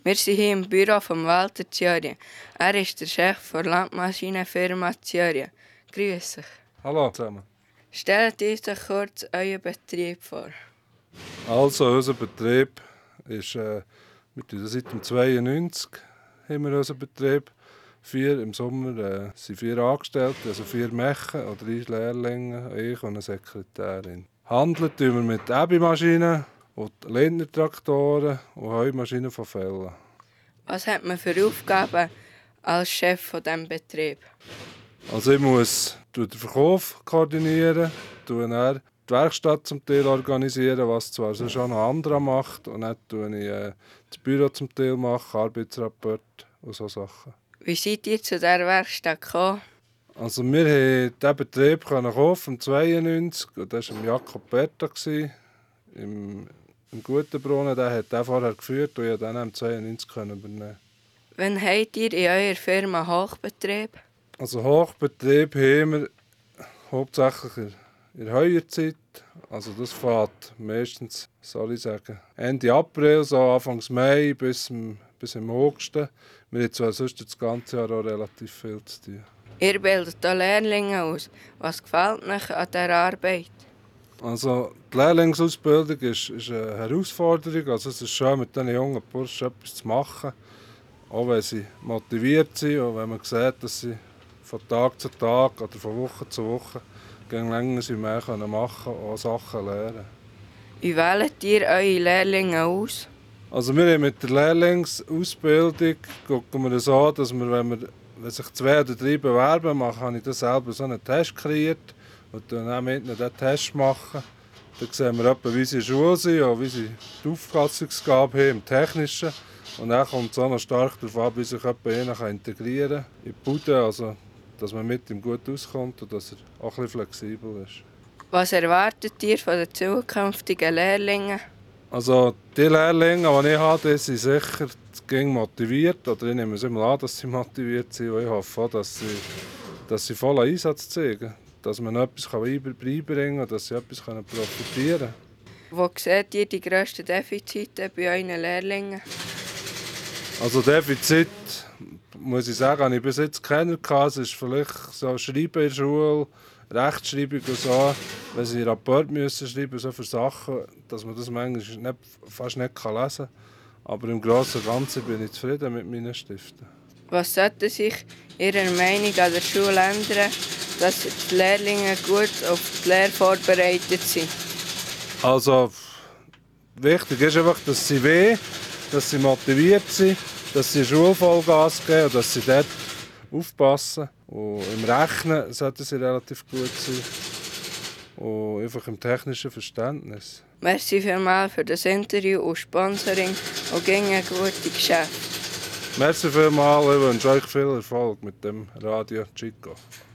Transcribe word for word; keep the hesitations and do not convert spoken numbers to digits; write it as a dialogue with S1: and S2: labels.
S1: Wir sind hier im Büro von Walter Thierry. Er ist der Chef der Landmaschinenfirma Thierry. Grüß dich.
S2: Hallo zusammen.
S1: Stellt uns doch kurz euren Betrieb vor.
S2: Also, unser Betrieb ist, äh, wir tun seit zweiundneunzig haben wir unseren Betrieb. Vier, Im Sommer äh, sind vier Angestellte, also vier Mechen und drei Lehrlinge, ich und eine Sekretärin. Handeln tun wir mit Ebi-Maschinen und Lindner-Traktoren und Heumaschinen von Fellen.
S1: Was hat man für Aufgaben als Chef von diesem Betrieb?
S2: Also ich muss den Verkauf koordinieren, dann die Werkstatt zum Teil organisieren, was zwar schon noch andere macht, und dann tue ich äh, das Büro zum Teil machen, Arbeitsrapport und so Sachen.
S1: Wie seid ihr zu dieser Werkstatt gekommen?
S2: Also wir haben diesen Betrieb kaufen, zweiundneunzig, und das war im Jakob Berta, im, im Gutenbrunnen. Der hat den vorher geführt und ich konnte dann im zweiundneunzig übernehmen.
S1: Wann habt ihr in eurer Firma Hochbetrieb?
S2: Also Hochbetrieb haben wir hauptsächlich in der Heuerzeit. Also das fährt meistens, soll ich sagen, Ende April, so Anfang Mai bis, im, bis im August. Wir haben zwar sonst das ganze Jahr auch relativ viel zu tun.
S1: Ihr bildet hier Lehrlinge aus. Was gefällt euch an dieser Arbeit?
S2: Also die Lehrlingsausbildung ist, ist eine Herausforderung. Also es ist schön, mit diesen jungen Burschen etwas zu machen. Auch wenn sie motiviert sind und wenn man sieht, dass sie von Tag zu Tag oder von Woche zu Woche länger sie mehr machen können und auch Sachen lernen.
S1: Wie wählt ihr eure Lehrlinge aus?
S2: Also wir haben mit der Lehrlingsausbildung gucken wir so an, dass wir, wenn, wir, wenn sich zwei oder drei bewerben, machen, habe ich da selber so einen Test kreiert und dann auch mit ihnen diesen Test machen. Dann sehen wir etwa, wie sie in der Schule sind und wie sie die Auffassungsgabe haben im Technischen. Und dann kommt es auch noch stark darauf an, wie sich jemand integrieren kann in die Bude, also dass man mit ihm gut auskommt und dass er auch ein bisschen flexibel ist.
S1: Was erwartet ihr von den zukünftigen Lehrlingen?
S2: Also die Lehrlinge, die ich habe, die sind sicher motiviert. Oder ich nehme es immer an, dass sie motiviert sind. Und ich hoffe auch, dass sie, dass sie vollen Einsatz zeigen. Dass man etwas beibringen kann und dass sie etwas profitieren können.
S1: Wo seht ihr die grössten Defizite bei euren Lehrlingen?
S2: Also Defizit, muss ich sagen, habe ich bis jetzt keiner gehabt. Es ist vielleicht so Schreiben in der Schule, Rechtschreibung und so. Wenn sie Rapport müssen schreiben, so für Sachen, dass man das manchmal nicht, fast nicht lesen kann. Aber im Großen und Ganzen bin ich zufrieden mit meinen Stiften.
S1: Was sollte sich Ihrer Meinung an der Schule ändern, dass die Lehrlinge gut auf die Lehre vorbereitet sind?
S2: Also, wichtig ist einfach, dass sie wollen, dass sie motiviert sind, dass sie Schulvollgas geben und dass sie dort aufpassen. Und im Rechnen sollten sie relativ gut sein. Und einfach im technischen Verständnis.
S1: Merci vielmals für das Interview und Sponsoring und ginge gute Geschäfte.
S2: Merci vielmals, ich wünsche euch viel Erfolg mit dem Radio Chico.